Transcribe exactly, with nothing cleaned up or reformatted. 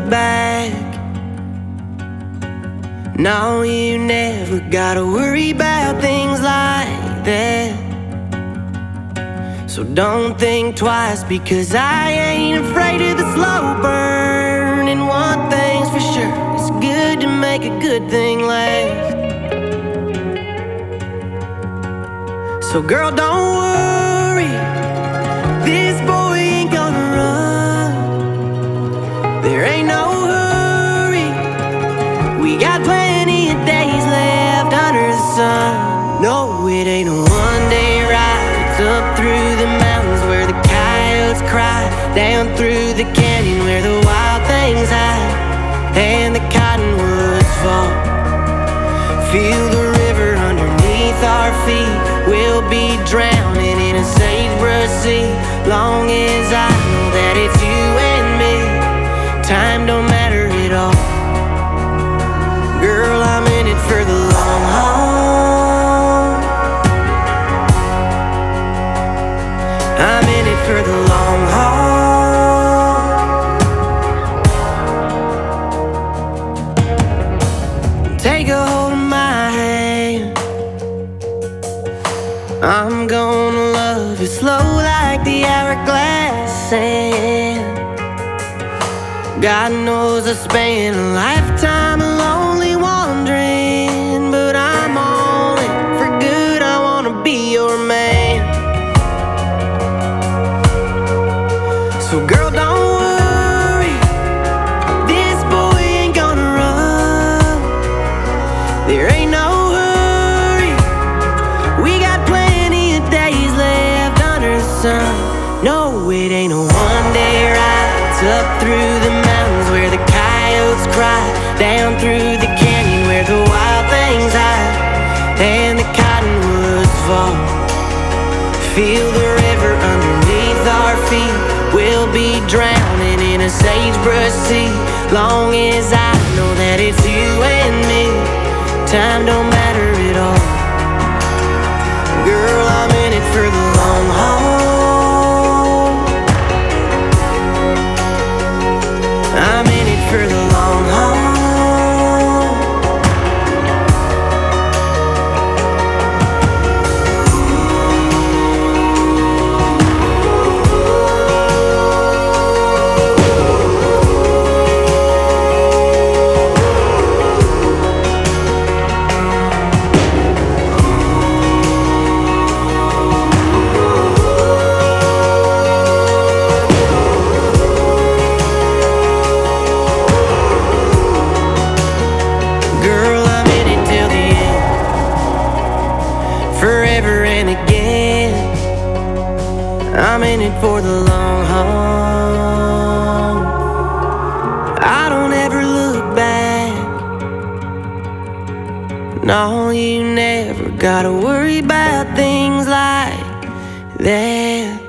back. No, you never gotta worry about things like that. So don't think twice, because I ain't afraid of the slow burn. And one thing's for sure, it's good to make a good thing last. So girl, don't worry, this boy ain't gonna run. There ain't no hurry, we got plenty of days left under the sun. No, it ain't a one-day ride. It's up through the mountains where the coyotes cry, down through the canyon where the wild things hide, and the cottonwoods fall. Feel the river underneath our feet. We'll be drowning in a sagebrush sea, long as I know that it's you and me. Time don't matter at all. Girl, I'm in it for the long haul. I'm in it for the long haul. Take a hold of my hand, I'm gonna love you slow like the hourglass sand. God knows I spent a lifetime lonely wandering, but I'm all in for good, I wanna be your man. So girl, don't worry, this boy ain't gonna run. There ain't no hurry, we got plenty of days left under the sun. No, it ain't a one-day ride. It's up through the mountains where the coyotes cry, down through the canyon where the wild things hide, and the cottonwoods fall. Feel the river underneath our feet. We'll be drowning in a sagebrush sea, long as I know that it's you and me. Time don't matter at all. Girl, I'm in it for the long haul. I'm in it for the long haul. Forever and again, I'm in it for the long haul. I don't ever look back. No, you never gotta worry about things like that.